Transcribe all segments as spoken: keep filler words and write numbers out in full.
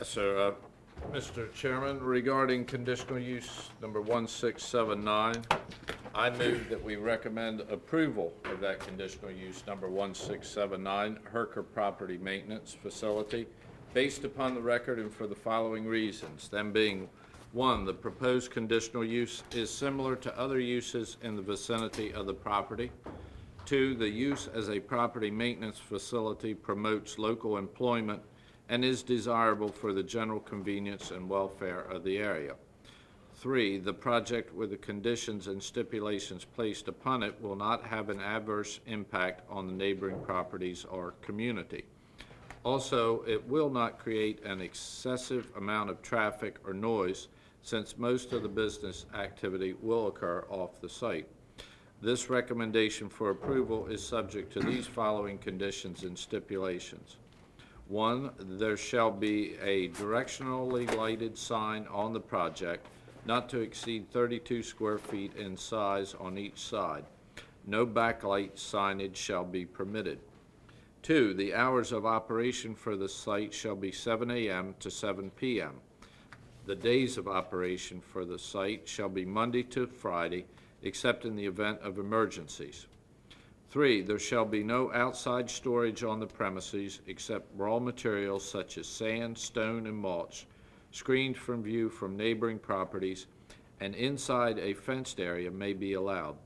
Yes, sir. Uh, Mister Chairman, regarding conditional use number one six seven nine, I move that we recommend approval of that conditional use number one six seven nine, Herker Property Maintenance Facility, based upon the record and for the following reasons, them being, one, the proposed conditional use is similar to other uses in the vicinity of the property. Two, the use as a property maintenance facility promotes local employment and is desirable for the general convenience and welfare of the area. Three, the project with the conditions and stipulations placed upon it will not have an adverse impact on the neighboring properties or community. Also, it will not create an excessive amount of traffic or noise since most of the business activity will occur off the site. This recommendation for approval is subject to these following conditions and stipulations. One, there shall be a directionally lighted sign on the project not to exceed thirty-two square feet in size on each side. No backlight signage shall be permitted. Two, the hours of operation for the site shall be seven a m to seven p m The days of operation for the site shall be Monday to Friday, except in the event of emergencies. Three, there shall be no outside storage on the premises except raw materials such as sand, stone, and mulch, screened from view from neighboring properties, and inside a fenced area may be allowed.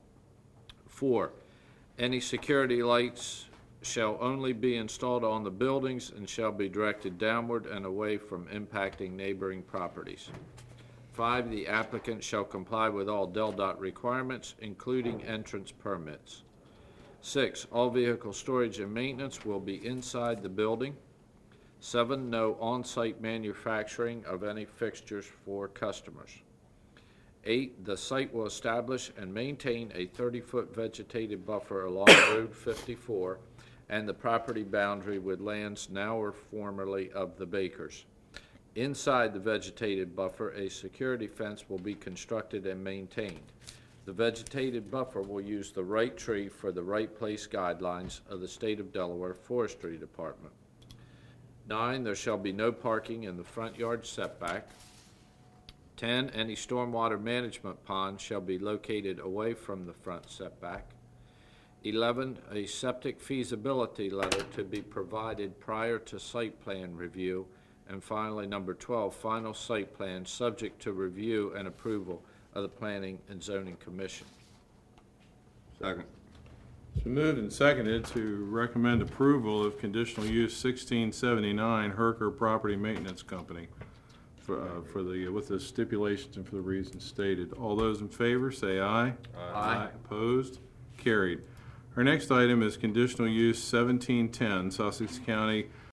Four, any security lights shall only be installed on the buildings and shall be directed downward and away from impacting neighboring properties. Five, the applicant shall comply with all D E L D O T requirements, including entrance permits. Six, all vehicle storage and maintenance will be inside the building. Seven, no on-site manufacturing of any fixtures for customers. Eight, the site will establish and maintain a thirty-foot vegetated buffer along Road fifty-four and the property boundary with lands now or formerly of the Bakers. Inside the vegetated buffer, a security fence will be constructed and maintained. The vegetated buffer will use the right tree for the right place guidelines of the State of Delaware Forestry Department. Nine, there shall be no parking in the front yard setback. Ten, any stormwater management pond shall be located away from the front setback. Eleven, a septic feasibility letter to be provided prior to site plan review. And finally, number twelve, final site plan subject to review and approval of the Planning and Zoning Commission. Second. It's been moved and seconded to recommend approval of conditional use sixteen seventy-nine Herker Property Maintenance Company for, uh, for the, with the stipulations and for the reasons stated. All those in favor say aye. Aye. Aye. Opposed? Carried. Our next item is conditional use seventeen ten Sussex County